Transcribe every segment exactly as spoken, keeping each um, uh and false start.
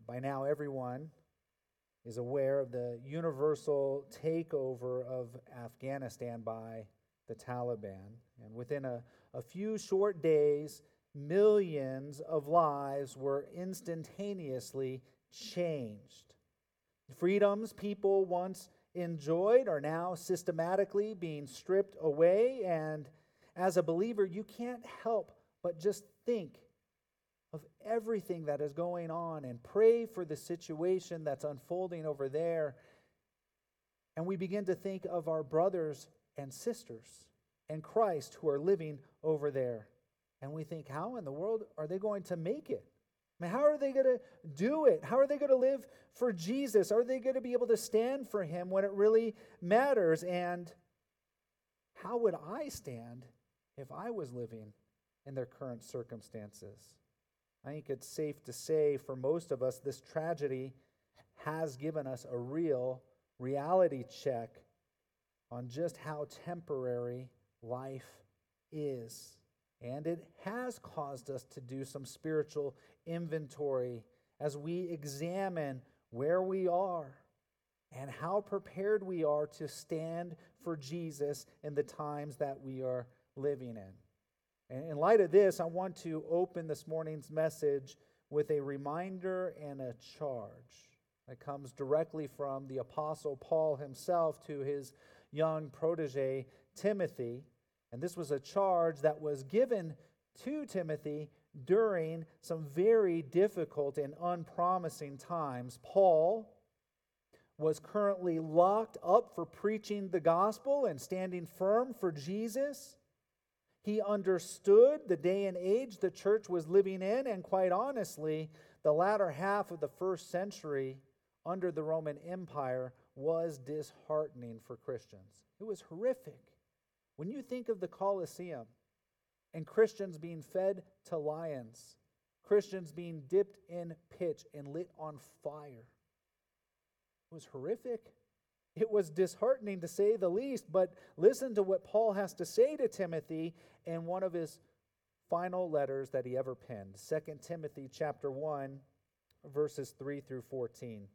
By now, everyone is aware of the universal takeover of Afghanistan by the Taliban. And within a, a few short days, millions of lives were instantaneously changed. Freedoms people once enjoyed are now systematically being stripped away, and as a believer, you can't help but just think of everything that is going on and pray for the situation that's unfolding over there. And we begin to think of our brothers and sisters in Christ who are living over there. And we think, how in the world are they going to make it? I mean, how are they going to do it? How are they going to live for Jesus? Are they going to be able to stand for Him when it really matters? And how would I stand if I was living in their current circumstances? I think it's safe to say for most of us, this tragedy has given us a real reality check on just how temporary life is. And it has caused us to do some spiritual inventory as we examine where we are and how prepared we are to stand for Jesus in the times that we are living in. And in light of this, I want to open this morning's message with a reminder and a charge that comes directly from the Apostle Paul himself to his young protege, Timothy. And this was a charge that was given to Timothy during some very difficult and unpromising times. Paul was currently locked up for preaching the gospel and standing firm for Jesus. He understood the day and age the church was living in, and quite honestly, the latter half of the first century under the Roman Empire was disheartening for Christians. It was horrific. When you think of the Colosseum and Christians being fed to lions, Christians being dipped in pitch and lit on fire, it was horrific. It was disheartening to say the least, but listen to what Paul has to say to Timothy in one of his final letters that he ever penned. Second Timothy chapter one, verses three through fourteen.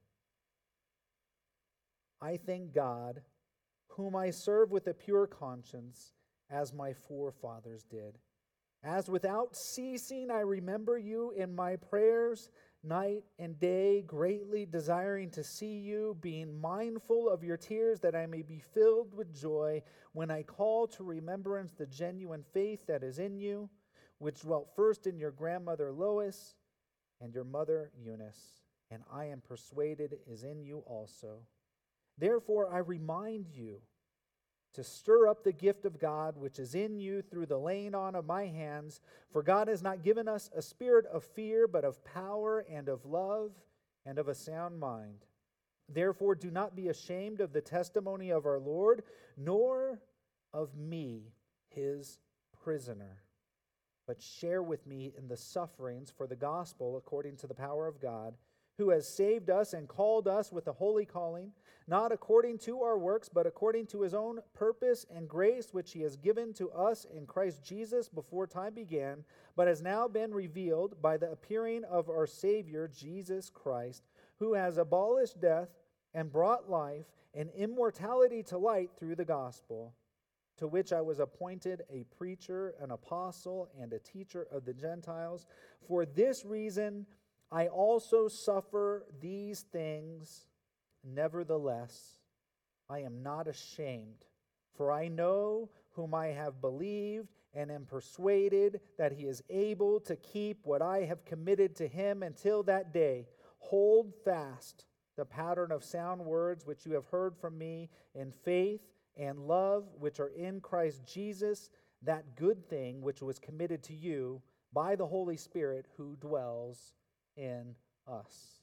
I thank God, whom I serve with a pure conscience, as my forefathers did. As without ceasing I remember you in my prayers, night and day, greatly desiring to see you, being mindful of your tears, that I may be filled with joy when I call to remembrance the genuine faith that is in you, which dwelt first in your grandmother Lois and your mother Eunice, and I am persuaded is in you also. Therefore I remind you to stir up the gift of God which is in you through the laying on of my hands. For God has not given us a spirit of fear, but of power and of love and of a sound mind. Therefore do not be ashamed of the testimony of our Lord, nor of me, his prisoner, but share with me in the sufferings for the gospel according to the power of God, who has saved us and called us with a holy calling, not according to our works, but according to his own purpose and grace, which he has given to us in Christ Jesus before time began, but has now been revealed by the appearing of our Savior, Jesus Christ, who has abolished death and brought life and immortality to light through the gospel, to which I was appointed a preacher, an apostle, and a teacher of the Gentiles. For this reason I also suffer these things. Nevertheless, I am not ashamed, for I know whom I have believed and am persuaded that he is able to keep what I have committed to him until that day. Hold fast the pattern of sound words which you have heard from me in faith and love which are in Christ Jesus, that good thing which was committed to you by the Holy Spirit who dwells in us.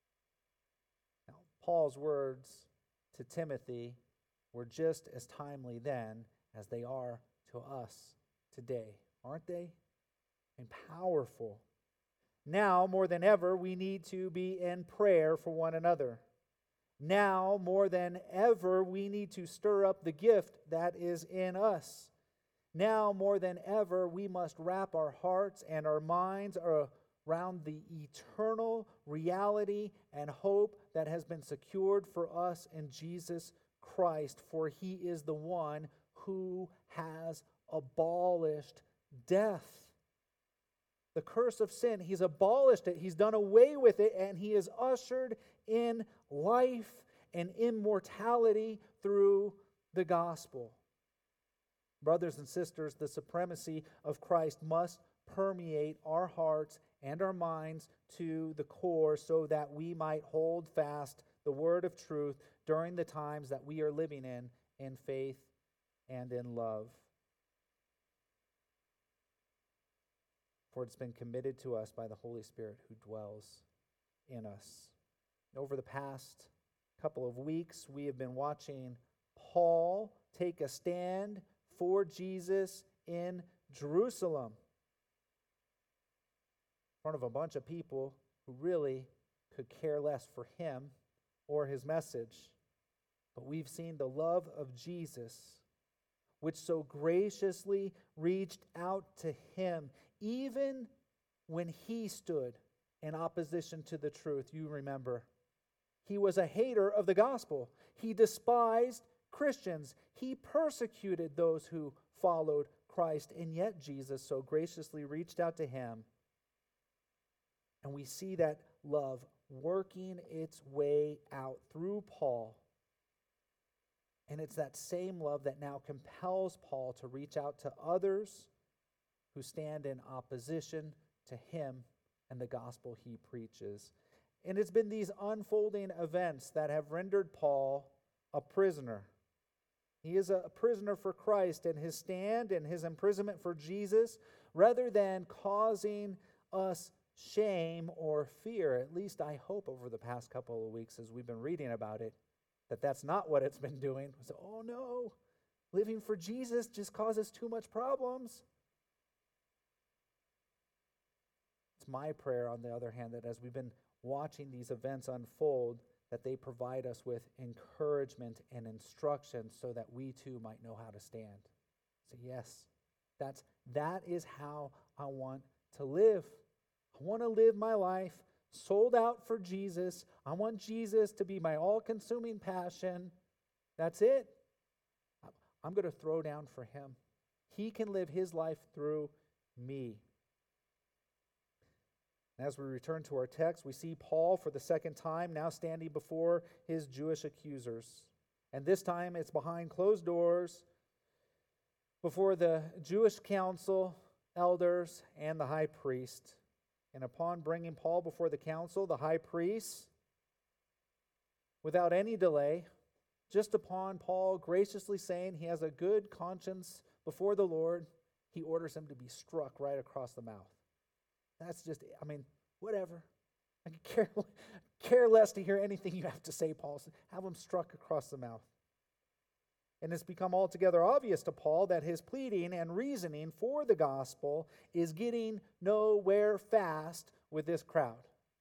Now, Paul's words to Timothy were just as timely then as they are to us today, aren't they? And powerful. Now, more than ever, we need to be in prayer for one another. Now, more than ever, we need to stir up the gift that is in us. Now, more than ever, we must wrap our hearts and our minds around the eternal reality and hope that has been secured for us in Jesus Christ, for he is the one who has abolished death. The curse of sin, he's abolished it, he's done away with it, and he has ushered in life and immortality through the gospel. Brothers and sisters, the supremacy of Christ must permeate our hearts and our minds to the core so that we might hold fast the word of truth during the times that we are living in, in faith and in love. For it's been committed to us by the Holy Spirit who dwells in us. Over the past couple of weeks, we have been watching Paul take a stand for Jesus in Jerusalem in front of a bunch of people who really could care less for him or his message. But we've seen the love of Jesus, which so graciously reached out to him, even when he stood in opposition to the truth. You remember, he was a hater of the gospel. He despised Christians. He persecuted those who followed Christ, and yet Jesus so graciously reached out to him. And we see that love working its way out through Paul. And it's that same love that now compels Paul to reach out to others who stand in opposition to him and the gospel he preaches. And it's been these unfolding events that have rendered Paul a prisoner. He is a prisoner for Christ, and his stand and his imprisonment for Jesus, rather than causing us shame or fear, at least I hope over the past couple of weeks as we've been reading about it, that that's not what it's been doing. So, oh no, living for Jesus just causes too much problems. It's my prayer, on the other hand, that as we've been watching these events unfold, that they provide us with encouragement and instruction so that we too might know how to stand. So yes, that's, that is how I want to live. I want to live my life sold out for Jesus. I want Jesus to be my all-consuming passion. That's it. I'm going to throw down for him. He can live his life through me. As we return to our text, we see Paul for the second time now standing before his Jewish accusers. And this time it's behind closed doors before the Jewish council, elders, and the high priest. And upon bringing Paul before the council, the high priest, without any delay, just upon Paul graciously saying he has a good conscience before the Lord, he orders him to be struck right across the mouth. That's just, I mean, whatever. I could care, care less to hear anything you have to say, Paul. Have him struck across the mouth. And it's become altogether obvious to Paul that his pleading and reasoning for the gospel is getting nowhere fast with this crowd.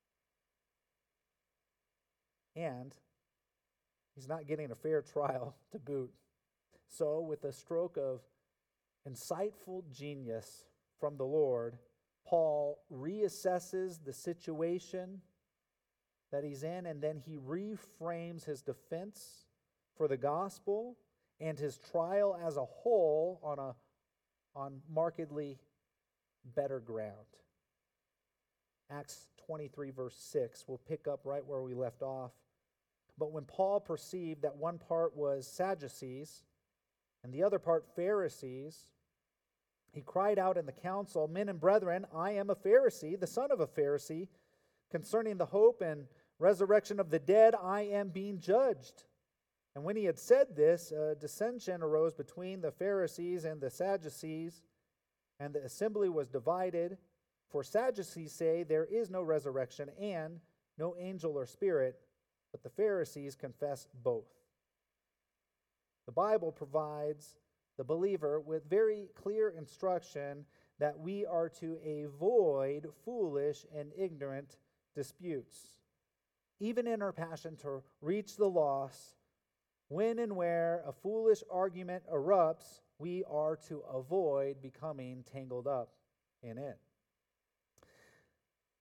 And he's not getting a fair trial to boot. So, with a stroke of insightful genius from the Lord, Paul reassesses the situation that he's in, and then he reframes his defense for the gospel and his trial as a whole on a on markedly better ground. Acts twenty-three, verse six, we'll pick up right where we left off. But when Paul perceived that one part was Sadducees and the other part Pharisees, he cried out in the council, "Men and brethren, I am a Pharisee, the son of a Pharisee. Concerning the hope and resurrection of the dead, I am being judged." And when he had said this, a dissension arose between the Pharisees and the Sadducees, and the assembly was divided. For Sadducees say there is no resurrection and no angel or spirit, but the Pharisees confess both. The Bible provides the believer with very clear instruction that we are to avoid foolish and ignorant disputes. Even in our passion to reach the lost, when and where a foolish argument erupts, we are to avoid becoming tangled up in it.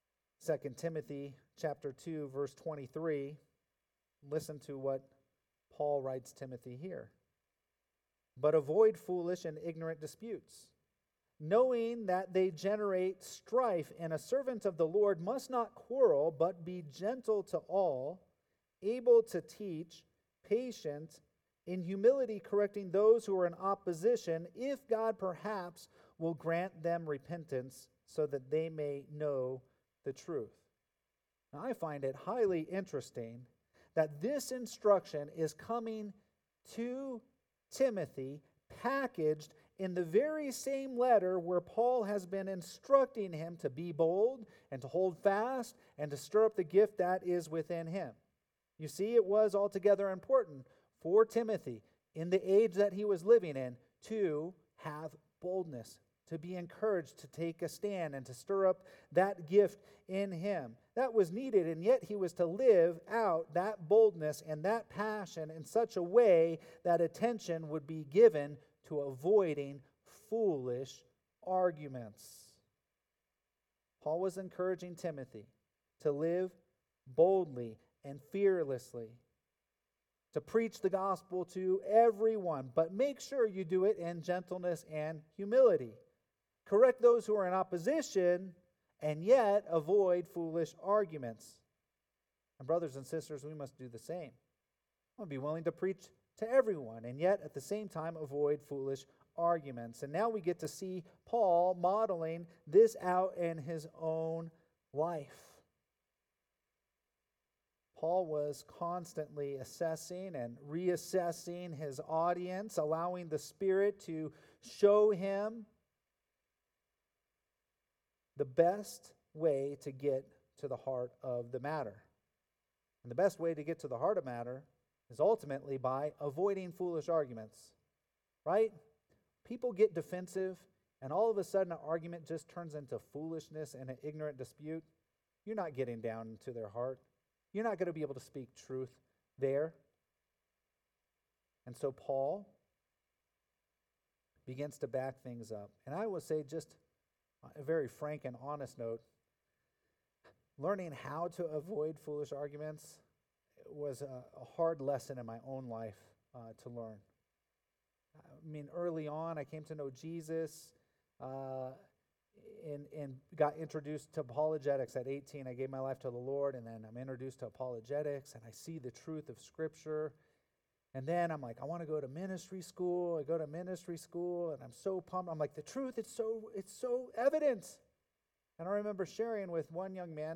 Second Timothy chapter two, verse twenty-three. Listen to what Paul writes Timothy here. But avoid foolish and ignorant disputes, knowing that they generate strife, and a servant of the Lord must not quarrel, but be gentle to all, able to teach, patient, in humility correcting those who are in opposition, if God perhaps will grant them repentance, so that they may know the truth. Now, I find it highly interesting that this instruction is coming to Timothy, packaged in the very same letter where Paul has been instructing him to be bold and to hold fast and to stir up the gift that is within him. You see, it was altogether important for Timothy in the age that he was living in to have boldness, to be encouraged to take a stand and to stir up that gift in him. That was needed, and yet he was to live out that boldness and that passion in such a way that attention would be given to avoiding foolish arguments. Paul was encouraging Timothy to live boldly and fearlessly, to preach the gospel to everyone, but make sure you do it in gentleness and humility. Correct those who are in opposition, and yet avoid foolish arguments. And brothers and sisters, we must do the same. We'll be willing to preach to everyone, and yet at the same time avoid foolish arguments. And now we get to see Paul modeling this out in his own life. Paul was constantly assessing and reassessing his audience, allowing the Spirit to show him the best way to get to the heart of the matter. And the best way to get to the heart of the matter is ultimately by avoiding foolish arguments, right? People get defensive, and all of a sudden an argument just turns into foolishness and an ignorant dispute. You're not getting down into their heart. You're not going to be able to speak truth there. And so Paul begins to back things up. And I will say, just a very frank and honest note, learning how to avoid foolish arguments was a, a hard lesson in my own life uh, to learn. I mean, early on, I came to know Jesus uh, and, and got introduced to apologetics at eighteen. I gave my life to the Lord, and then I'm introduced to apologetics, and I see the truth of Scripture. And then I'm like, I want to go to ministry school. I go to ministry school, and I'm so pumped. I'm like, the truth, it's so it's so evident. And I remember sharing with one young man,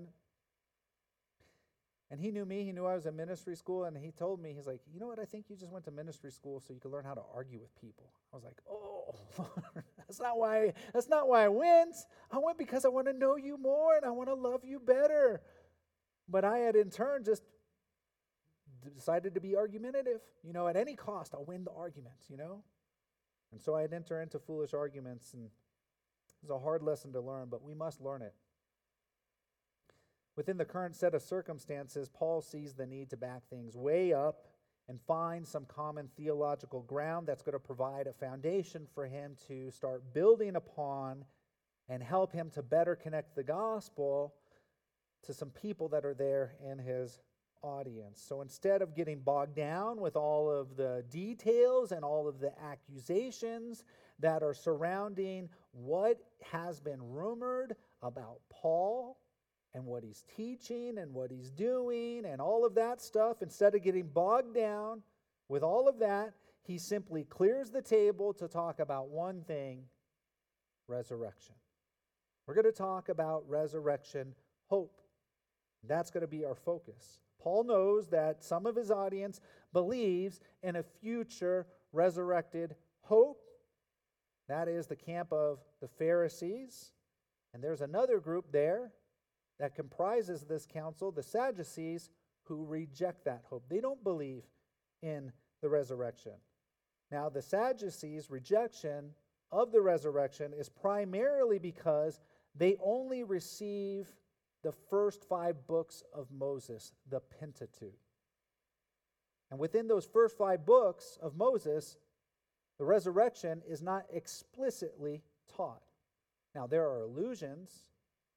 and he knew me. He knew I was in ministry school, and he told me, he's like, you know what, I think you just went to ministry school so you could learn how to argue with people. I was like, oh, that's not why, that's not why I went. I went because I want to know you more, and I want to love you better. But I had in turn just decided to be argumentative. You know, at any cost, I'll win the argument, you know. And so I'd enter into foolish arguments, and it was a hard lesson to learn, but we must learn it. Within the current set of circumstances, Paul sees the need to back things way up and find some common theological ground that's going to provide a foundation for him to start building upon and help him to better connect the gospel to some people that are there in his audience. So instead of getting bogged down with all of the details and all of the accusations that are surrounding what has been rumored about Paul and what he's teaching and what he's doing and all of that stuff, instead of getting bogged down with all of that, he simply clears the table to talk about one thing: resurrection. We're going to talk about resurrection hope. That's going to be our focus. Paul knows that some of his audience believes in a future resurrected hope. That is the camp of the Pharisees. And there's another group there that comprises this council, the Sadducees, who reject that hope. They don't believe in the resurrection. Now, the Sadducees' rejection of the resurrection is primarily because they only receive the first five books of Moses, the Pentateuch. And within those first five books of Moses, the resurrection is not explicitly taught. Now, there are allusions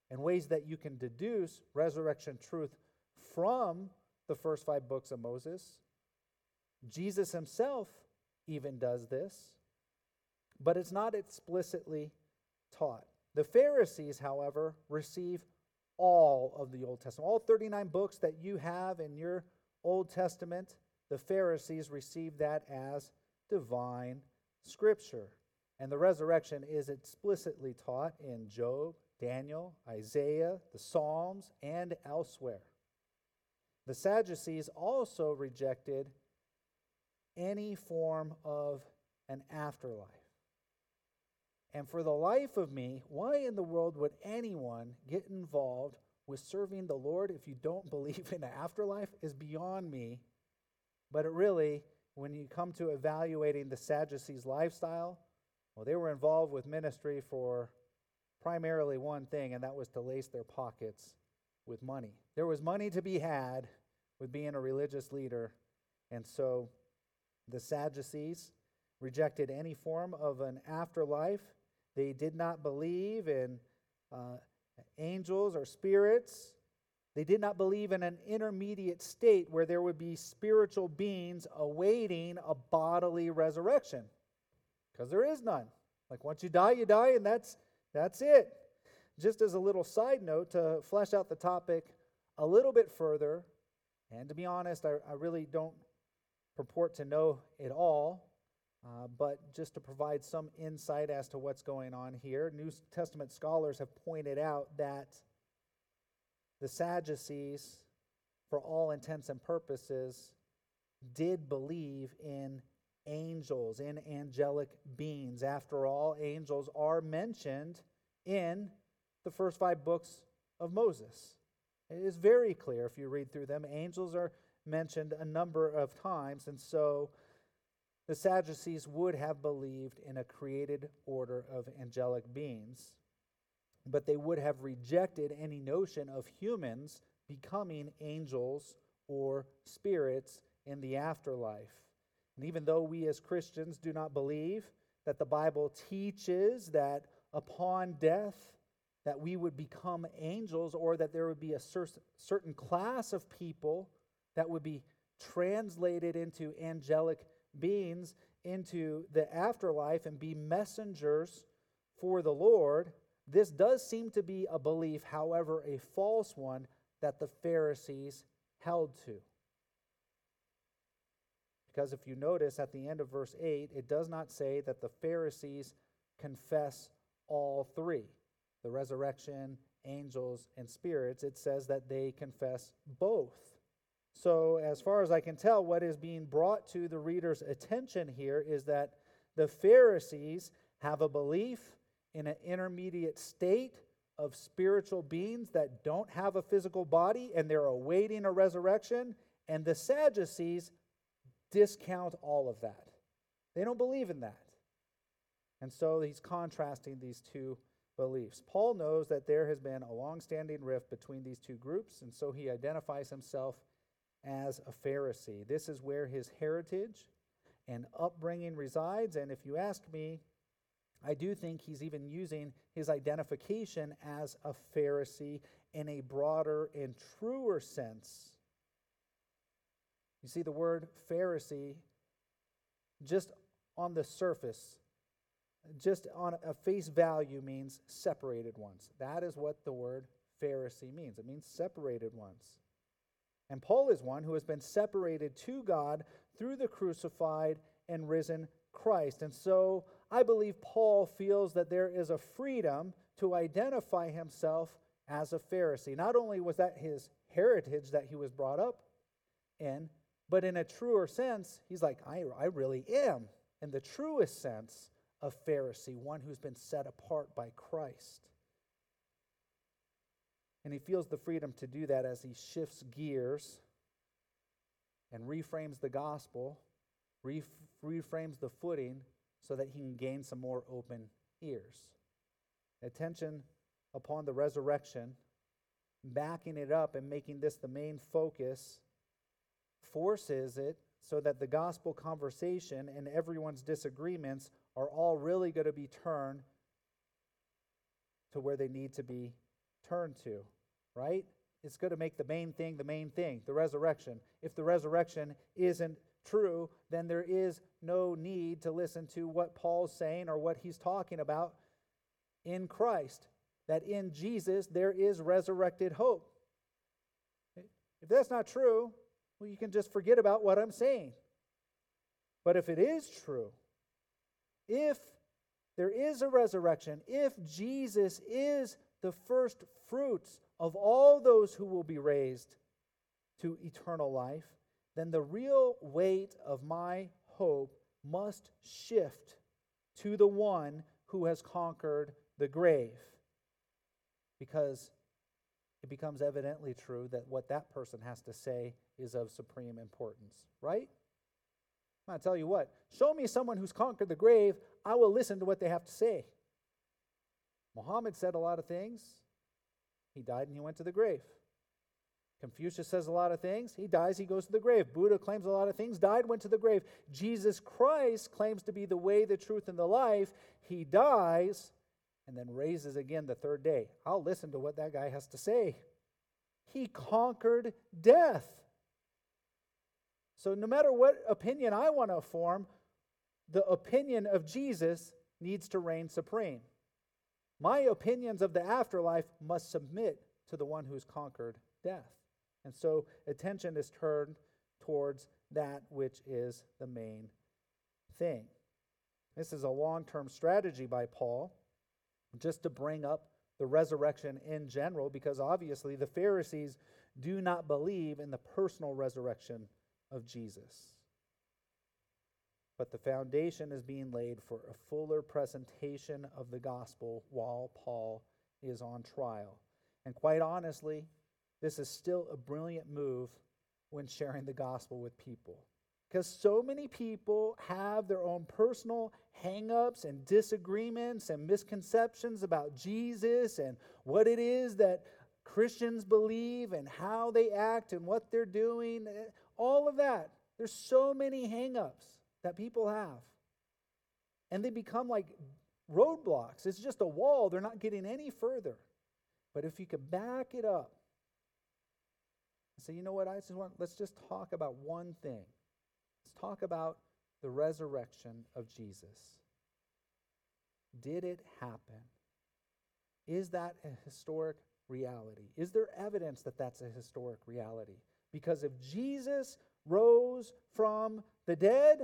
and ways that you can deduce resurrection truth from the first five books of Moses. Jesus himself even does this, but it's not explicitly taught. The Pharisees, however, receive all of the Old Testament. All thirty-nine books that you have in your Old Testament, the Pharisees receive that as divine scripture. And the resurrection is explicitly taught in Job, Daniel, Isaiah, the Psalms, and elsewhere. The Sadducees also rejected any form of an afterlife. And for the life of me, why in the world would anyone get involved with serving the Lord if you don't believe in an afterlife is beyond me. But it really, when you come to evaluating the Sadducees' lifestyle, well, they were involved with ministry for primarily one thing, and that was to lace their pockets with money. There was money to be had with being a religious leader, and so the Sadducees rejected any form of an afterlife. They did not believe in uh, angels or spirits. They did not believe in an intermediate state where there would be spiritual beings awaiting a bodily resurrection, because there is none. Like once you die, you die, and that's that's it. Just as a little side note to flesh out the topic a little bit further, and to be honest, I, I really don't purport to know it all, uh, but just to provide some insight as to what's going on here, New Testament scholars have pointed out that the Sadducees, for all intents and purposes, did believe in angels, in angelic beings. After all, angels are mentioned in the first five books of Moses. It is very clear if you read through them. Angels are mentioned a number of times, and so the Sadducees would have believed in a created order of angelic beings, but they would have rejected any notion of humans becoming angels or spirits in the afterlife. And even though we as Christians do not believe that the Bible teaches that upon death that we would become angels, or that there would be a cer- certain class of people that would be translated into angelic beings into the afterlife and be messengers for the Lord, this does seem to be a belief, however, a false one, that the Pharisees held to. Because if you notice at the end of verse eight, it does not say that the Pharisees confess all three, the resurrection, angels, and spirits. It says that they confess both. So as far as I can tell, what is being brought to the reader's attention here is that the Pharisees have a belief in an intermediate state of spiritual beings that don't have a physical body, and they're awaiting a resurrection, and the Sadducees discount all of that. They don't believe in that. And so he's contrasting these two beliefs. Paul knows that there has been a long-standing rift between these two groups, and so he identifies himself as a Pharisee. This is where his heritage and upbringing resides, and if you ask me, I do think he's even using his identification as a Pharisee in a broader and truer sense. You see, the word Pharisee, just on the surface, just on a face value, means separated ones. That is what the word Pharisee means. It means separated ones. And Paul is one who has been separated to God through the crucified and risen Christ. And so I believe Paul feels that there is a freedom to identify himself as a Pharisee. Not only was that his heritage that he was brought up in, but in a truer sense, he's like, I, I really am, in the truest sense, a Pharisee, one who's been set apart by Christ. And he feels the freedom to do that as he shifts gears and reframes the gospel, ref- reframes the footing so that he can gain some more open ears. Attention upon the resurrection, backing it up and making this the main focus, forces it so that the gospel conversation and everyone's disagreements are all really going to be turned to where they need to be turn to, right? It's going to make the main thing the main thing, the resurrection. If the resurrection isn't true, then there is no need to listen to what Paul's saying or what he's talking about in Christ, that in Jesus there is resurrected hope. If that's not true, well, you can just forget about what I'm saying. But if it is true, if there is a resurrection, if Jesus is the first fruits of all those who will be raised to eternal life, then the real weight of my hope must shift to the one who has conquered the grave. Because it becomes evidently true that what that person has to say is of supreme importance, right? I'm going to tell you what, show me someone who's conquered the grave, I will listen to what they have to say. Muhammad said a lot of things. He died and he went to the grave. Confucius says a lot of things. He dies, he goes to the grave. Buddha claims a lot of things, died, went to the grave. Jesus Christ claims to be the way, the truth, and the life. He dies and then raises again the third day. I'll listen to what that guy has to say. He conquered death. So no matter what opinion I want to form, the opinion of Jesus needs to reign supreme. My opinions of the afterlife must submit to the one who's conquered death. And so attention is turned towards that which is the main thing. This is a long-term strategy by Paul, just to bring up the resurrection in general, because obviously the Pharisees do not believe in the personal resurrection of Jesus. But the foundation is being laid for a fuller presentation of the gospel while Paul is on trial. And quite honestly, this is still a brilliant move when sharing the gospel with people. Because so many people have their own personal hang-ups and disagreements and misconceptions about Jesus and what it is that Christians believe and how they act and what they're doing. All of that. There's so many hang-ups that people have. And they become like roadblocks. It's just a wall. They're not getting any further. But if you could back it up and say, you know what, I just want, let's just talk about one thing. Let's talk about the resurrection of Jesus. Did it happen? Is that a historic reality? Is there evidence that that's a historic reality? Because if Jesus rose from the dead,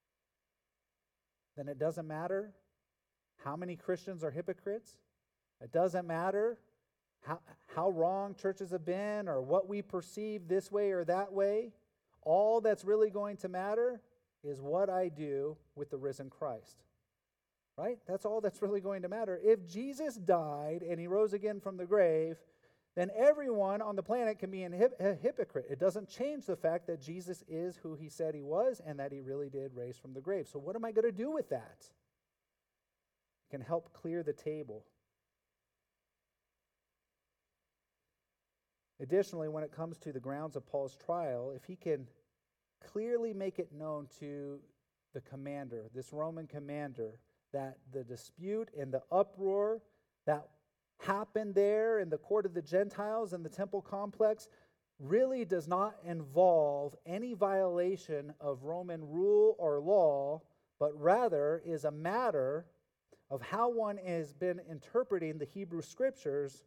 then it doesn't matter how many Christians are hypocrites. It doesn't matter how, how wrong churches have been or what we perceive this way or that way. All that's really going to matter is what I do with the risen Christ. Right? That's all that's really going to matter. If Jesus died and he rose again from the grave, then everyone on the planet can be a hypocrite. It doesn't change the fact that Jesus is who he said he was and that he really did raise from the grave. So what am I going to do with that? It can help clear the table. Additionally, when it comes to the grounds of Paul's trial, if he can clearly make it known to the commander, this Roman commander, that the dispute and the uproar that happened there in the court of the Gentiles and the temple complex really does not involve any violation of Roman rule or law, but rather is a matter of how one has been interpreting the Hebrew Scriptures,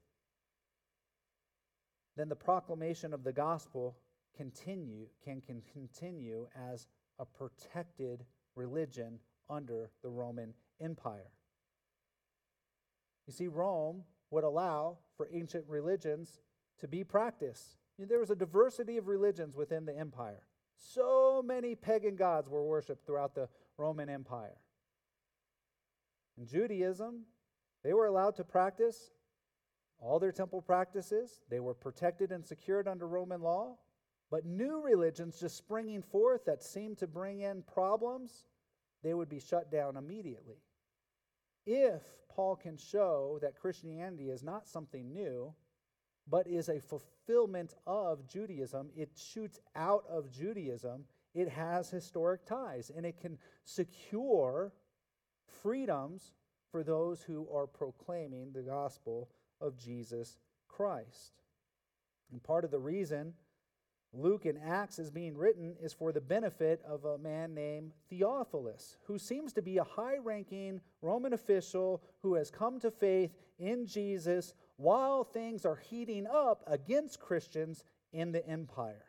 then the proclamation of the gospel continue can, can continue as a protected religion under the Roman Empire. You see, Rome would allow for ancient religions to be practiced. You know, there was a diversity of religions within the empire. So many pagan gods were worshipped throughout the Roman Empire. In Judaism, they were allowed to practice all their temple practices. They were protected and secured under Roman law. But new religions just springing forth that seemed to bring in problems, they would be shut down immediately. If Paul can show that Christianity is not something new, but is a fulfillment of Judaism, it shoots out of Judaism, it has historic ties, and it can secure freedoms for those who are proclaiming the gospel of Jesus Christ. And part of the reason Luke in Acts is being written is for the benefit of a man named Theophilus, who seems to be a high-ranking Roman official who has come to faith in Jesus while things are heating up against Christians in the empire.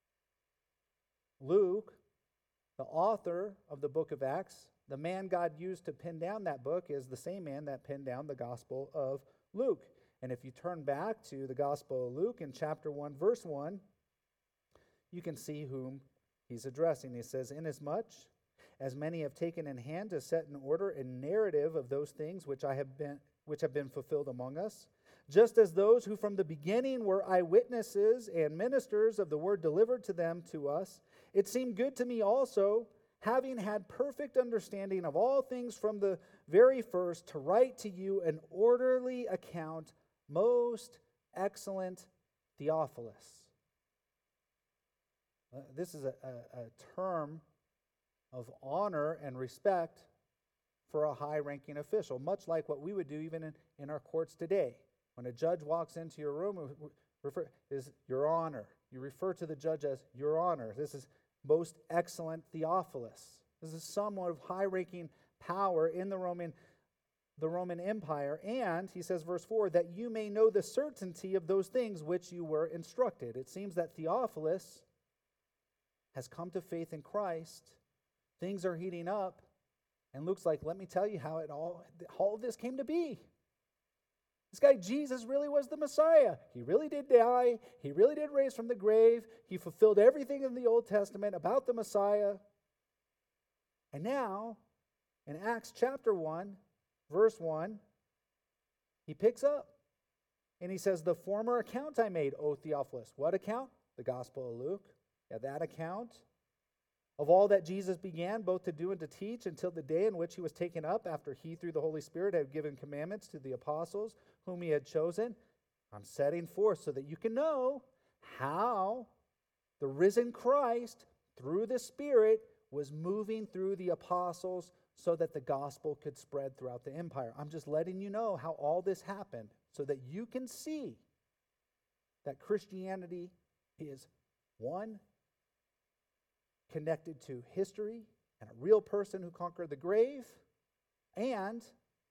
Luke, the author of the book of Acts, the man God used to pin down that book, is the same man that pinned down the Gospel of Luke. And if you turn back to the Gospel of Luke in chapter one, verse one, you can see whom he's addressing. He says, "Inasmuch as many have taken in hand to set in order a narrative of those things which I have been which have been fulfilled among us, just as those who from the beginning were eyewitnesses and ministers of the word delivered to them to us, it seemed good to me also, having had perfect understanding of all things from the very first, to write to you an orderly account, most excellent Theophilus." Uh, this is a, a, a term of honor and respect for a high-ranking official, much like what we would do even in, in our courts today. When a judge walks into your room, refer, is your honor. You refer to the judge as your honor. This is most excellent Theophilus. This is someone of high-ranking power in the Roman, the Roman Empire. And, he says, verse four, that you may know the certainty of those things which you were instructed. It seems that Theophilus has come to faith in Christ. Things are heating up. And Luke's like, let me tell you how it all, all of this came to be. This guy Jesus really was the Messiah. He really did die. He really did raise from the grave. He fulfilled everything in the Old Testament about the Messiah. And now, in Acts chapter one, verse one, he picks up. And he says, the former account I made, O Theophilus. What account? The Gospel of Luke. Yeah, that account of all that Jesus began both to do and to teach until the day in which he was taken up, after he, through the Holy Spirit, had given commandments to the apostles whom he had chosen. I'm setting forth so that you can know how the risen Christ, through the Spirit, was moving through the apostles so that the gospel could spread throughout the empire. I'm just letting you know how all this happened so that you can see that Christianity is, one, connected to history and a real person who conquered the grave. And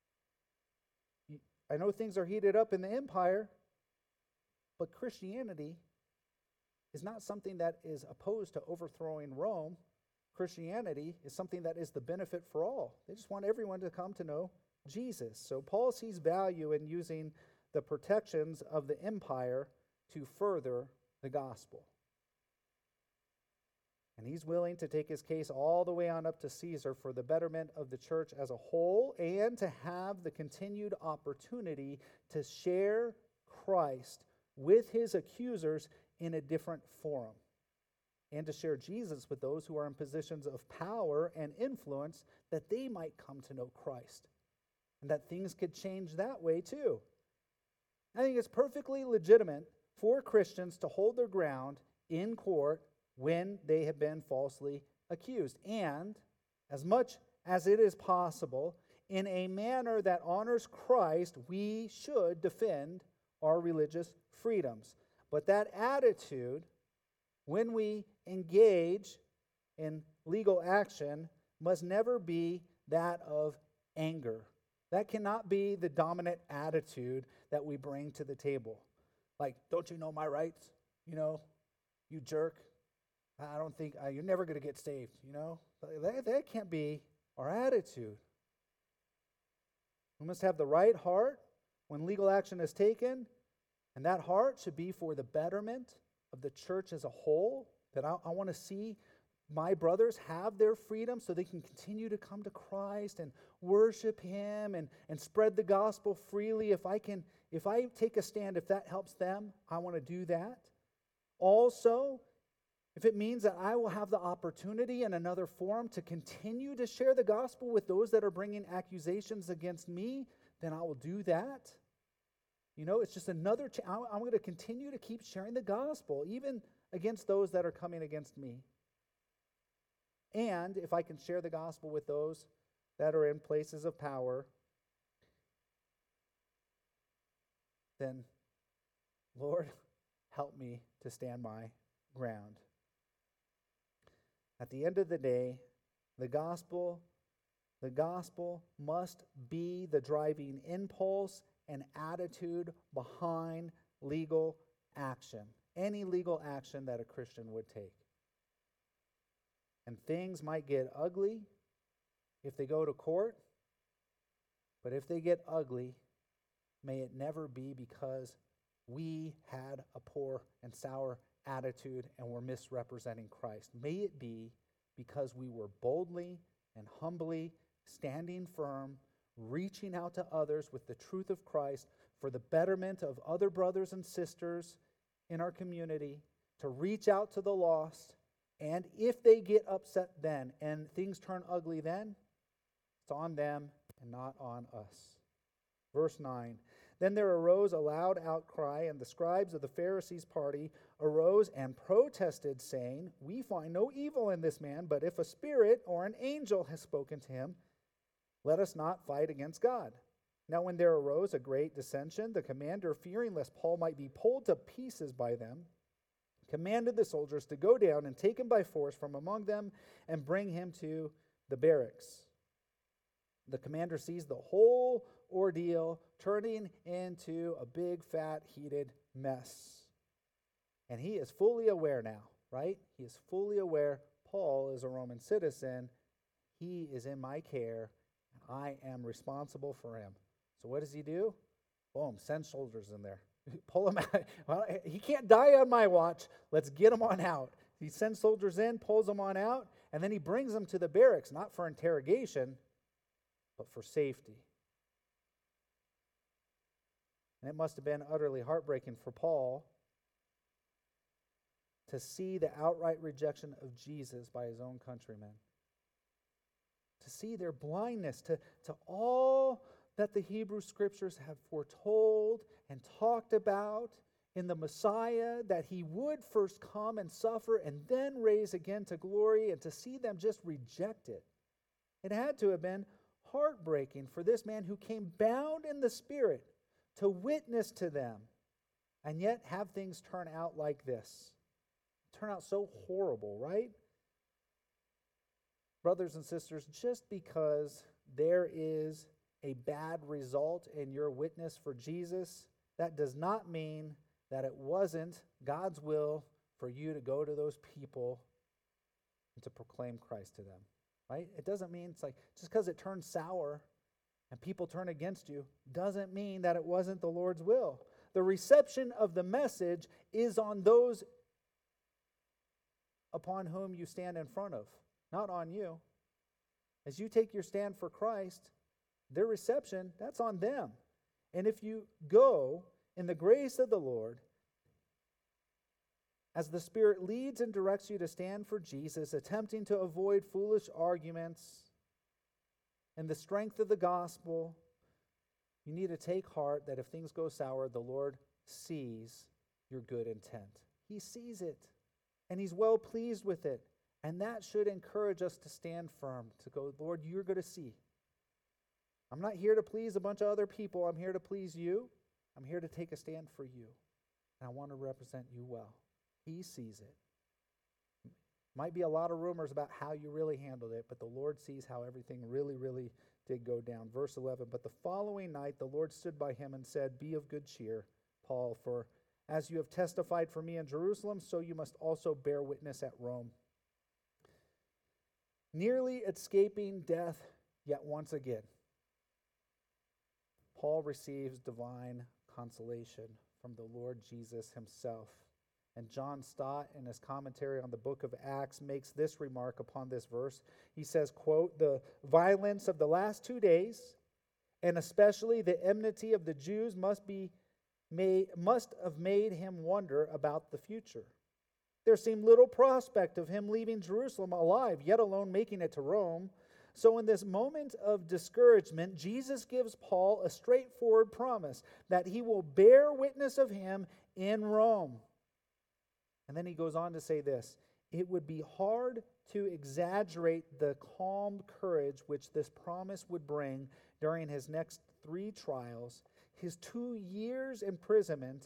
I know things are heated up in the empire, but Christianity is not something that is opposed to overthrowing Rome. Christianity is something that is the benefit for all. They just want everyone to come to know Jesus. So Paul sees value in using the protections of the empire to further the gospel. And he's willing to take his case all the way on up to Caesar for the betterment of the church as a whole, and to have the continued opportunity to share Christ with his accusers in a different forum, and to share Jesus with those who are in positions of power and influence, that they might come to know Christ, and that things could change that way too. I think it's perfectly legitimate for Christians to hold their ground in court when they have been falsely accused, and as much as it is possible, in a manner that honors Christ, we should defend our religious freedoms. But that attitude, when we engage in legal action, must never be that of anger. That cannot be the dominant attitude that we bring to the table. Like, don't you know my rights? You know, you jerk. I don't think, uh, you're never going to get saved, you know? That, that can't be our attitude. We must have the right heart when legal action is taken, and that heart should be for the betterment of the church as a whole, that I, I want to see my brothers have their freedom so they can continue to come to Christ and worship him and, and spread the gospel freely. If I can, if I take a stand, if that helps them, I want to do that. Also, if it means that I will have the opportunity in another forum to continue to share the gospel with those that are bringing accusations against me, then I will do that. You know, it's just another, ch- I'm going to continue to keep sharing the gospel, even against those that are coming against me. And if I can share the gospel with those that are in places of power, then Lord, help me to stand my ground. At the end of the day, the gospel, the gospel must be the driving impulse and attitude behind legal action, any legal action that a Christian would take. And things might get ugly if they go to court, but if they get ugly, may it never be because we had a poor and sour attitude and were misrepresenting Christ. May it be because we were boldly and humbly standing firm, reaching out to others with the truth of Christ for the betterment of other brothers and sisters in our community, to reach out to the lost. And if they get upset then and things turn ugly then, it's on them and not on us. Verse nine, then there arose a loud outcry, and the scribes of the Pharisees' party arose and protested, saying, we find no evil in this man, but if a spirit or an angel has spoken to him, let us not fight against God. Now when there arose a great dissension, the commander, fearing lest Paul might be pulled to pieces by them, commanded the soldiers to go down and take him by force from among them and bring him to the barracks. The commander sees the whole ordeal turning into a big, fat, heated mess. And he is fully aware now, right? He is fully aware Paul is a Roman citizen. He is in my care, and I am responsible for him. So what does he do? Boom, send soldiers in there. Pull him out. Well, he can't die on my watch. Let's get him on out. He sends soldiers in, pulls them on out, and then he brings them to the barracks, not for interrogation, but for safety. And it must have been utterly heartbreaking for Paul to see the outright rejection of Jesus by his own countrymen. To see their blindness to, to all that the Hebrew Scriptures have foretold and talked about in the Messiah, that he would first come and suffer and then raise again to glory, and to see them just reject it. It had to have been heartbreaking for this man who came bound in the Spirit to witness to them, and yet have things turn out like this. Turn out so horrible, right? Brothers and sisters, just because there is a bad result in your witness for Jesus, that does not mean that it wasn't God's will for you to go to those people and to proclaim Christ to them, right? It doesn't mean, it's like, just because it turns sour and people turn against you, doesn't mean that it wasn't the Lord's will. The reception of the message is on those upon whom you stand in front of, not on you. As you take your stand for Christ, their reception, that's on them. And if you go in the grace of the Lord, as the Spirit leads and directs you to stand for Jesus, attempting to avoid foolish arguments and the strength of the gospel, you need to take heart that if things go sour, the Lord sees your good intent. He sees it, and He's well pleased with it. And that should encourage us to stand firm, to go, Lord, you're going to see. I'm not here to please a bunch of other people. I'm here to please you. I'm here to take a stand for you. And I want to represent you well. He sees it. Might be a lot of rumors about how you really handled it, but the Lord sees how everything really, really did go down. Verse eleven, but the following night the Lord stood by him and said, be of good cheer, Paul, for as you have testified for me in Jerusalem, so you must also bear witness at Rome. Nearly escaping death yet once again, Paul receives divine consolation from the Lord Jesus himself. And John Stott, in his commentary on the book of Acts, makes this remark upon this verse. He says, quote, the violence of the last two days, and especially the enmity of the Jews, must be made, must have made him wonder about the future. There seemed little prospect of him leaving Jerusalem alive, yet alone making it to Rome. So in this moment of discouragement, Jesus gives Paul a straightforward promise that he will bear witness of him in Rome. And then he goes on to say this, it would be hard to exaggerate the calm courage which this promise would bring during his next three trials, his two years imprisonment,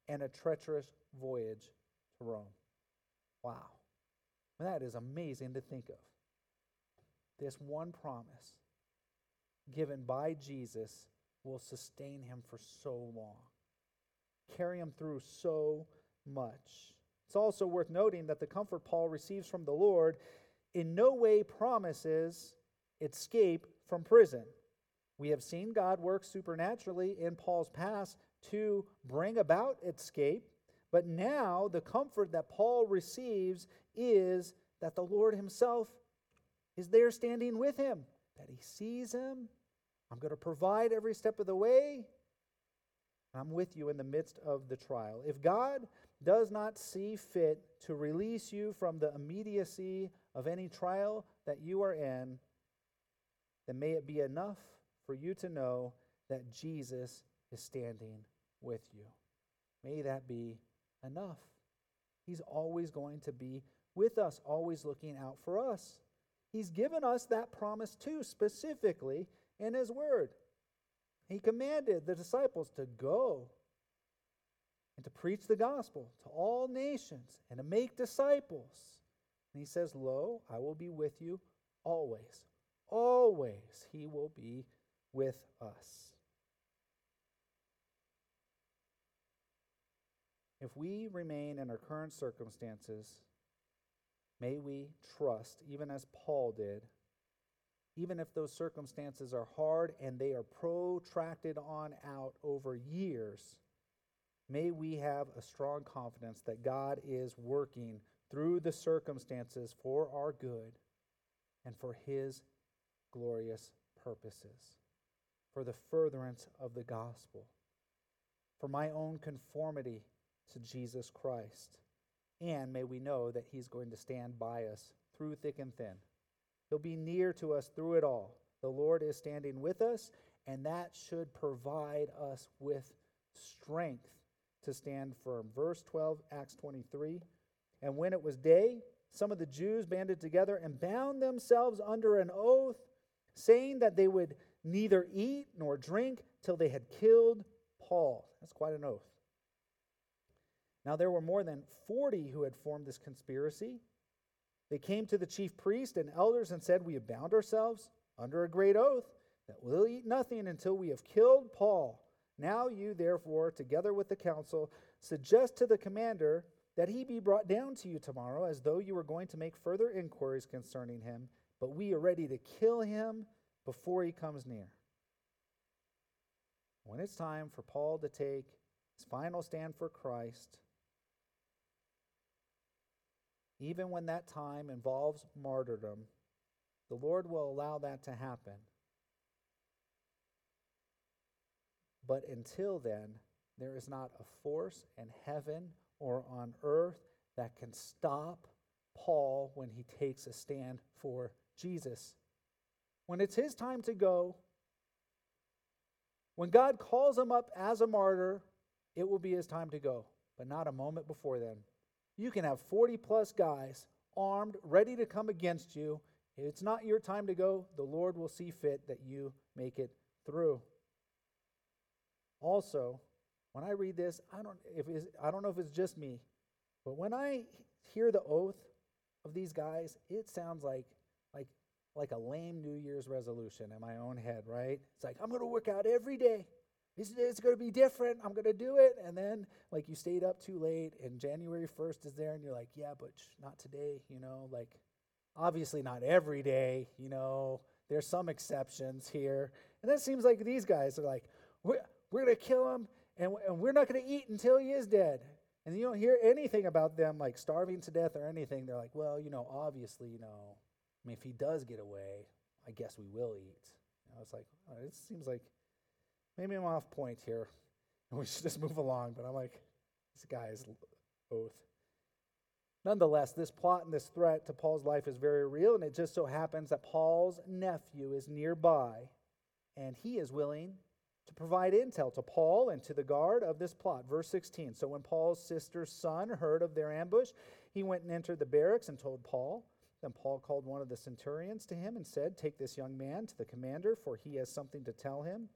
and a treacherous voyage to Rome. Wow. That is amazing to think of. This one promise given by Jesus will sustain him for so long, carry him through so much. It's also worth noting that the comfort Paul receives from the Lord in no way promises escape from prison. We have seen God work supernaturally in Paul's past to bring about escape, but now the comfort that Paul receives is that the Lord himself is there standing with him, that he sees him. I'm going to provide every step of the way. I'm with you in the midst of the trial. If God does not see fit to release you from the immediacy of any trial that you are in, then may it be enough for you to know that Jesus is standing with you. May that be enough. He's always going to be with us, always looking out for us. He's given us that promise too, specifically in his word. He commanded the disciples to go and to preach the gospel to all nations and to make disciples. And he says, lo, I will be with you always. Always he will be with us. If we remain in our current circumstances, may we trust, even as Paul did, even if those circumstances are hard and they are protracted on out over years, may we have a strong confidence that God is working through the circumstances for our good and for his glorious purposes, for the furtherance of the gospel, for my own conformity to Jesus Christ. And may we know that he's going to stand by us through thick and thin. He'll be near to us through it all. The Lord is standing with us, and that should provide us with strength to stand firm. Verse twelve, Acts twenty-three. And when it was day, some of the Jews banded together and bound themselves under an oath, saying that they would neither eat nor drink till they had killed Paul. That's quite an oath. Now there were more than forty who had formed this conspiracy. They came to the chief priest and elders and said, we have bound ourselves under a great oath that we'll eat nothing until we have killed Paul. Now you, therefore, together with the council, suggest to the commander that he be brought down to you tomorrow, as though you were going to make further inquiries concerning him, but we are ready to kill him before he comes near. When it's time for Paul to take his final stand for Christ, even when that time involves martyrdom, the Lord will allow that to happen. But until then, there is not a force in heaven or on earth that can stop Paul when he takes a stand for Jesus. When it's his time to go, when God calls him up as a martyr, it will be his time to go, but not a moment before then. You can have forty plus guys armed, ready to come against you. If it's not your time to go, the Lord will see fit that you make it through. Also, when I read this, I don't if it's, I don't know if it's just me, but when I hear the oath of these guys, it sounds like like like a lame New Year's resolution in my own head, right? It's like, I'm going to work out every day. It's, it's going to be different. I'm going to do it. And then, like, you stayed up too late, and January first is there, and you're like, yeah, but not today, you know? Like, obviously not every day, you know? There's some exceptions here. And it seems like these guys are like, we're, we're going to kill him, and, and we're not going to eat until he is dead. And you don't hear anything about them, like, starving to death or anything. They're like, well, you know, obviously, you know, I mean, if he does get away, I guess we will eat. You know, it's like, oh, it seems like maybe I'm off point here, and we should just move along. But I'm like, this guy's oath. Nonetheless, this plot and this threat to Paul's life is very real, and it just so happens that Paul's nephew is nearby, and he is willing to provide intel to Paul and to the guard of this plot. Verse sixteen, so when Paul's sister's son heard of their ambush, he went and entered the barracks and told Paul. Then Paul called one of the centurions to him and said, take this young man to the commander, for he has something to tell him.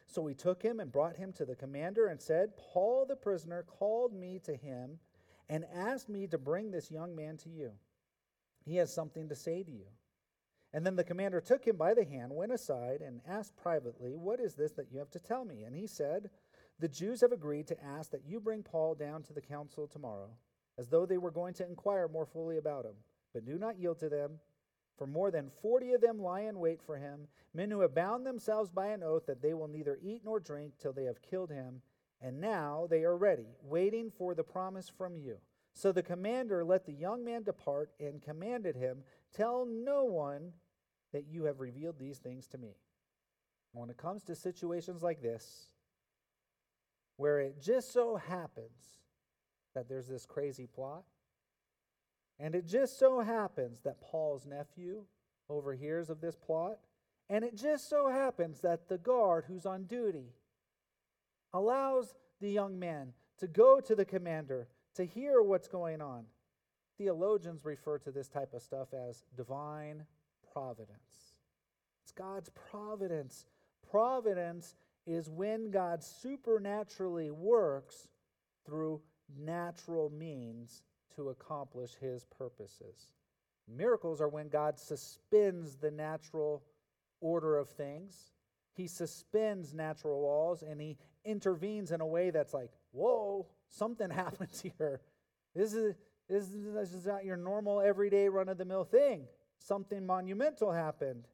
So he took him and brought him to the commander and said, Paul the prisoner called me to him and asked me to bring this young man to you. He has something to say to you. And then the commander took him by the hand, went aside, and asked privately, What is this that you have to tell me? And he said, The Jews have agreed to ask that you bring Paul down to the council tomorrow, as though they were going to inquire more fully about him. But do not yield to them, for more than forty of them lie in wait for him, men who have bound themselves by an oath that they will neither eat nor drink till they have killed him. And now they are ready, waiting for the promise from you. So the commander let the young man depart and commanded him, Tell no one that you have revealed these things to me. When it comes to situations like this, where it just so happens that there's this crazy plot, and it just so happens that Paul's nephew overhears of this plot, and it just so happens that the guard who's on duty allows the young man to go to the commander to hear what's going on. Theologians refer to this type of stuff as divine providence. It's God's providence. Providence is when God supernaturally works through natural means to accomplish his purposes. Miracles are when God suspends the natural order of things. He suspends natural laws and he intervenes in a way that's like, whoa, something happens here. This is, this is, this is not your normal everyday run-of-the-mill thing. Something monumental happened.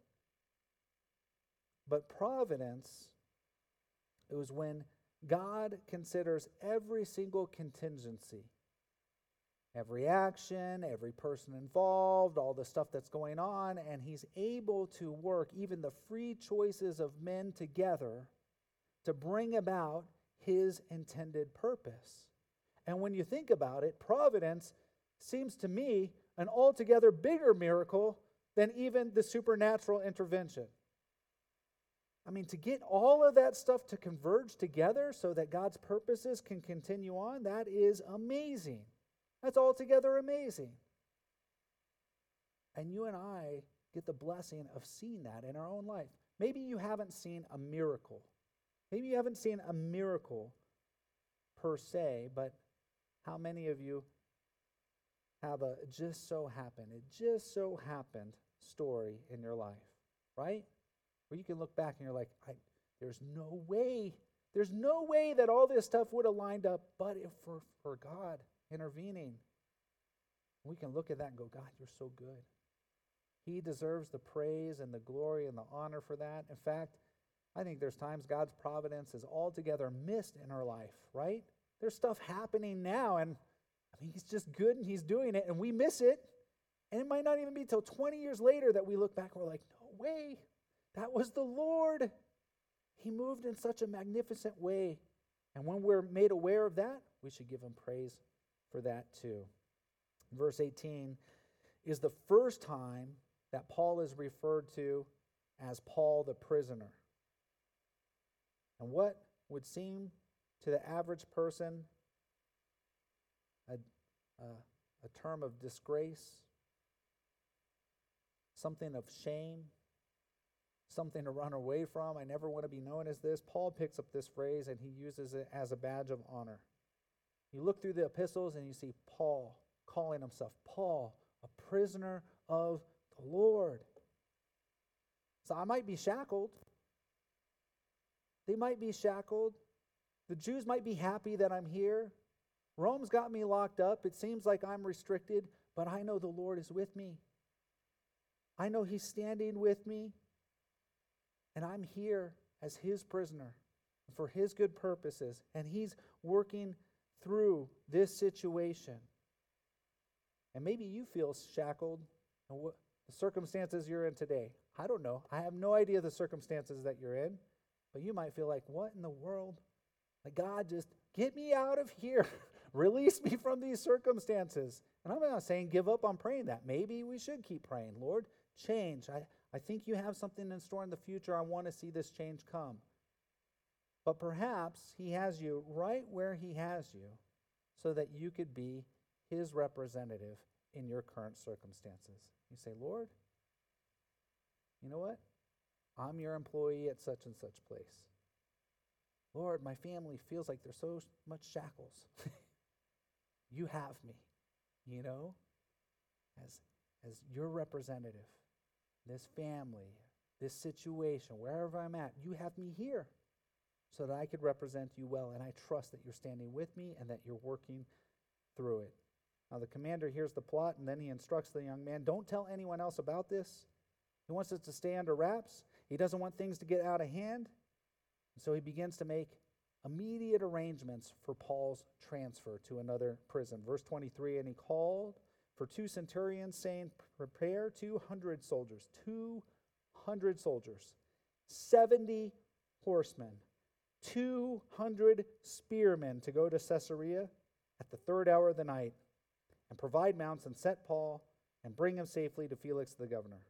But providence, it was when God considers every single contingency, every action, every person involved, all the stuff that's going on, and he's able to work even the free choices of men together to bring about his intended purpose. And when you think about it, providence seems to me an altogether bigger miracle than even the supernatural intervention. I mean, to get all of that stuff to converge together so that God's purposes can continue on, that is amazing. That's altogether amazing. And you and I get the blessing of seeing that in our own life. Maybe you haven't seen a miracle. Maybe you haven't seen a miracle per se, but how many of you have a just so happened, it just so happened story in your life, right? Where you can look back and you're like, I, there's no way, there's no way that all this stuff would have lined up, but if for, for God intervening, we can look at that and go, God, you're so good. He deserves the praise and the glory and the honor for that. In fact, I think there's times God's providence is altogether missed in our life, right? There's stuff happening now, and I mean, he's just good and he's doing it, and we miss it. And it might not even be till twenty years later that we look back and we're like, no way, that was the Lord. He moved in such a magnificent way. And when we're made aware of that, we should give him praise for that too. Verse eighteen is the first time that Paul is referred to as Paul the prisoner. And what would seem to the average person a, a, a term of disgrace, something of shame, something to run away from, I never want to be known as this, Paul picks up this phrase and he uses it as a badge of honor. You look through the epistles and you see Paul calling himself Paul, a prisoner of the Lord. So I might be shackled. They might be shackled. The Jews might be happy that I'm here. Rome's got me locked up. It seems like I'm restricted, but I know the Lord is with me. I know he's standing with me, and I'm here as his prisoner for his good purposes, and he's working through this situation. And maybe you feel shackled and what the circumstances you're in today. I don't know. I have no idea the circumstances that you're in, but you might feel like, what in the world? Like, God, just get me out of here. Release me from these circumstances. And I'm not saying give up on praying that. Maybe we should keep praying. Lord, change. I, I think you have something in store in the future. I want to see this change come. But perhaps he has you right where he has you so that you could be his representative in your current circumstances. You say, Lord, you know what? I'm your employee at such and such place. Lord, my family feels like there's so much shackles. You have me, you know, as, as your representative, this family, this situation, wherever I'm at, you have me here so that I could represent you well, and I trust that you're standing with me and that you're working through it. Now the commander hears the plot, and then he instructs the young man, don't tell anyone else about this. He wants it to stay under wraps. He doesn't want things to get out of hand. And so he begins to make immediate arrangements for Paul's transfer to another prison. Verse twenty-three, and he called for two centurions, saying, prepare two hundred soldiers, two hundred soldiers, seventy horsemen, two hundred spearmen to go to Caesarea at the third hour of the night, and provide mounts and set Paul and bring him safely to Felix the governor.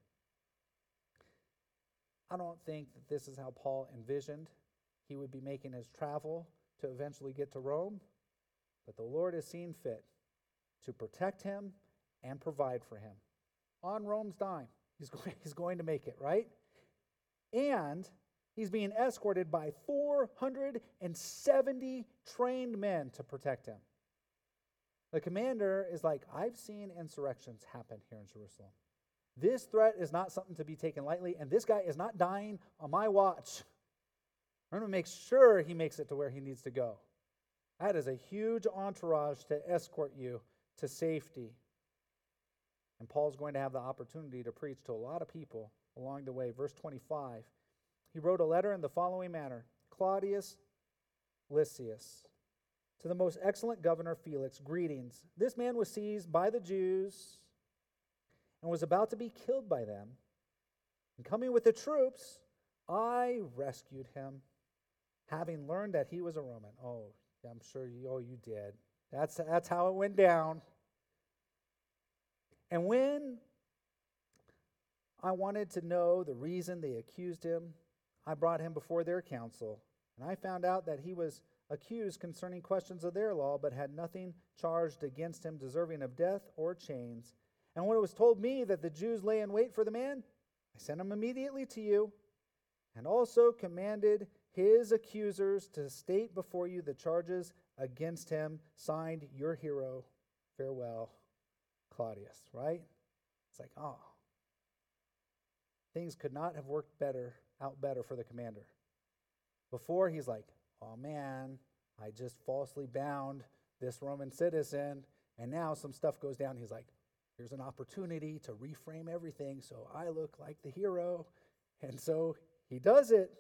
I don't think that this is how Paul envisioned he would be making his travel to eventually get to Rome, but the Lord has seen fit to protect him and provide for him. On Rome's dime, he's going, he's going to make it, right? And he's being escorted by four hundred seventy trained men to protect him. The commander is like, I've seen insurrections happen here in Jerusalem. This threat is not something to be taken lightly, and this guy is not dying on my watch. I'm going to make sure he makes it to where he needs to go. That is a huge entourage to escort you to safety. And Paul's going to have the opportunity to preach to a lot of people along the way. Verse twenty-five, he wrote a letter in the following manner, Claudius Lysias, to the most excellent governor Felix, greetings. This man was seized by the Jews and was about to be killed by them. And coming with the troops, I rescued him, having learned that he was a Roman. Oh, I'm sure you, oh, you did. That's, that's how it went down. And when I wanted to know the reason they accused him, I brought him before their council, and I found out that he was accused concerning questions of their law, but had nothing charged against him deserving of death or chains. And when it was told me that the Jews lay in wait for the man, I sent him immediately to you, and also commanded his accusers to state before you the charges against him, signed your hero, farewell, Claudius, right? It's like, oh, things could not have worked better, out better for the commander. Before, he's like, oh man, I just falsely bound this Roman citizen, and now some stuff goes down. He's like, here's an opportunity to reframe everything so I look like the hero. And so he does it.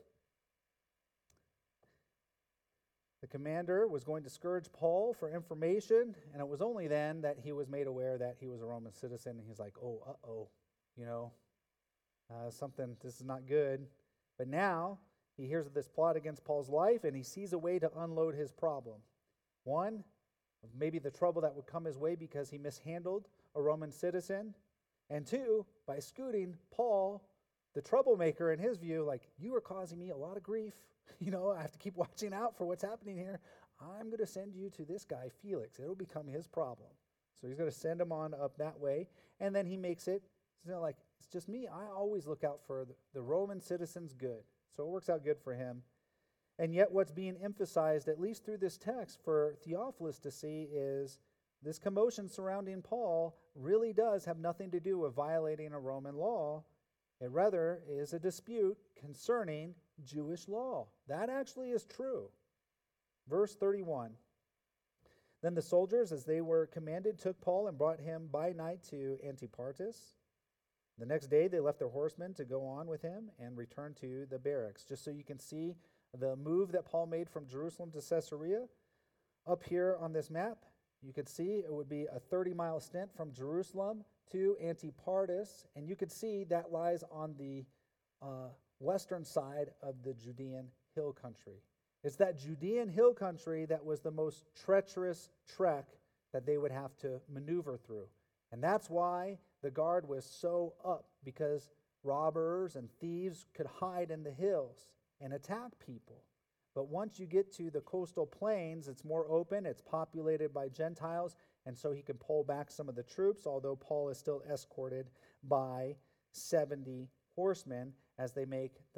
The commander was going to scourge Paul for information, and it was only then that he was made aware that he was a Roman citizen, and he's like, oh, uh-oh, you know, uh, something, this is not good. But now he hears of this plot against Paul's life, and he sees a way to unload his problem. One, maybe the trouble that would come his way because he mishandled a Roman citizen. And two, by scooting Paul, the troublemaker, in his view, like, you are causing me a lot of grief. You know, I have to keep watching out for what's happening here. I'm going to send you to this guy, Felix. It'll become his problem. So he's going to send him on up that way. And then he makes it, you know, like, it's just me. I always look out for the, the Roman citizen's good. So it works out good for him. And yet what's being emphasized, at least through this text, for Theophilus to see is this commotion surrounding Paul really does have nothing to do with violating a Roman law. It rather is a dispute concerning Jewish law. That actually is true. Verse thirty-one. Then the soldiers, as they were commanded, took Paul and brought him by night to Antipatris. The next day they left their horsemen to go on with him and return to the barracks. Just so you can see the move that Paul made from Jerusalem to Caesarea. Up here on this map, you could see it would be a thirty-mile stint from Jerusalem to Antipatris, and you could see that lies on the uh, western side of the Judean hill country. It's that Judean hill country that was the most treacherous trek that they would have to maneuver through. And that's why the guard was so up, because robbers and thieves could hide in the hills and attack people. But once you get to the coastal plains, it's more open, it's populated by Gentiles, and so he can pull back some of the troops, although Paul is still escorted by seventy horsemen as they make the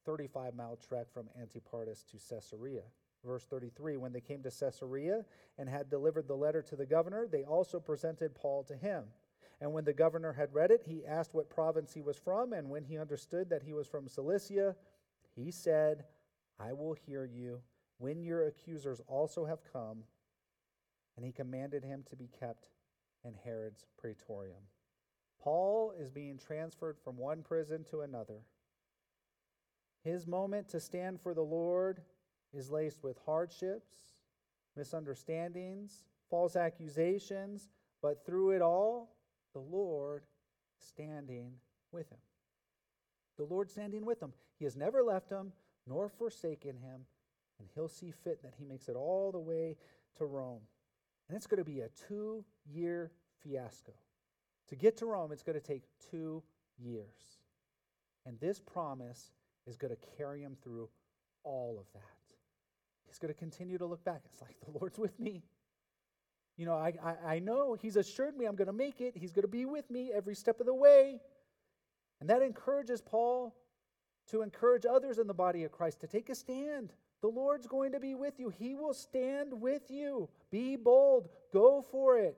thirty-five mile trek from Antipatris to Caesarea. Verse thirty-three, when they came to Caesarea and had delivered the letter to the governor, they also presented Paul to him. And when the governor had read it, he asked what province he was from, and when he understood that he was from Cilicia, he said, I will hear you when your accusers also have come. And he commanded him to be kept in Herod's praetorium. Paul is being transferred from one prison to another. His moment to stand for the Lord is laced with hardships, misunderstandings, false accusations, but through it all, the Lord standing with him. The Lord standing with him. He has never left him nor forsaken him, and he'll see fit that he makes it all the way to Rome. And it's going to be a two-year fiasco. To get to Rome, it's going to take two years. And this promise is going to carry him through all of that. He's going to continue to look back. It's like, the Lord's with me. You know, I, I, I know he's assured me I'm going to make it. He's going to be with me every step of the way. And that encourages Paul to encourage others in the body of Christ to take a stand. The Lord's going to be with you. He will stand with you. Be bold. Go for it.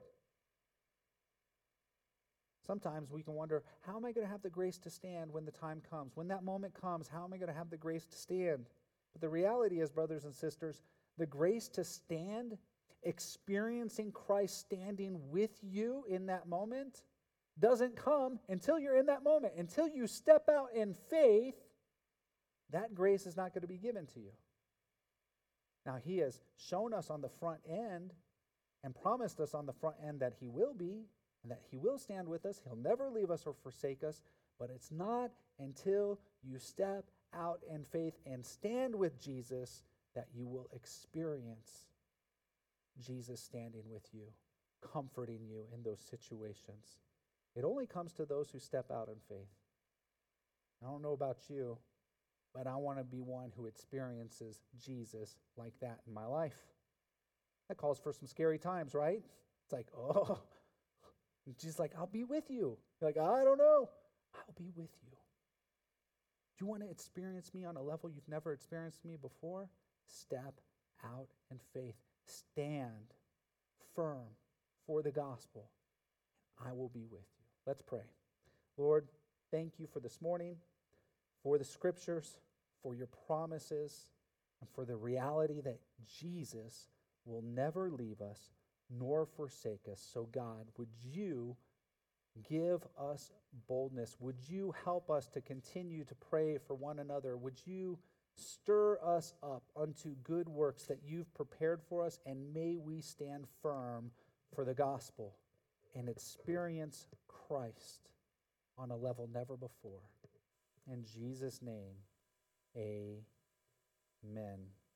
Sometimes we can wonder, how am I going to have the grace to stand when the time comes? When that moment comes, how am I going to have the grace to stand? But the reality is, brothers and sisters, the grace to stand, experiencing Christ standing with you in that moment, doesn't come until you're in that moment. Until you step out in faith, that grace is not going to be given to you. Now, he has shown us on the front end and promised us on the front end that he will be, and that he will stand with us. He'll never leave us or forsake us. But it's not until you step out in faith and stand with Jesus that you will experience Jesus standing with you, comforting you in those situations. It only comes to those who step out in faith. I don't know about you, but I want to be one who experiences Jesus like that in my life. That calls for some scary times, right? It's like, oh, Jesus, like, I'll be with you. You're like, I don't know. I'll be with you. Do you want to experience me on a level you've never experienced me before? Step out in faith. Stand firm for the gospel. I will be with you. Let's pray. Lord, thank you for this morning, for the scriptures, for your promises, and for the reality that Jesus will never leave us nor forsake us. So God, would you give us boldness? Would you help us to continue to pray for one another? Would you stir us up unto good works that you've prepared for us, and may we stand firm for the gospel and experience Christ on a level never before. In Jesus' name, amen.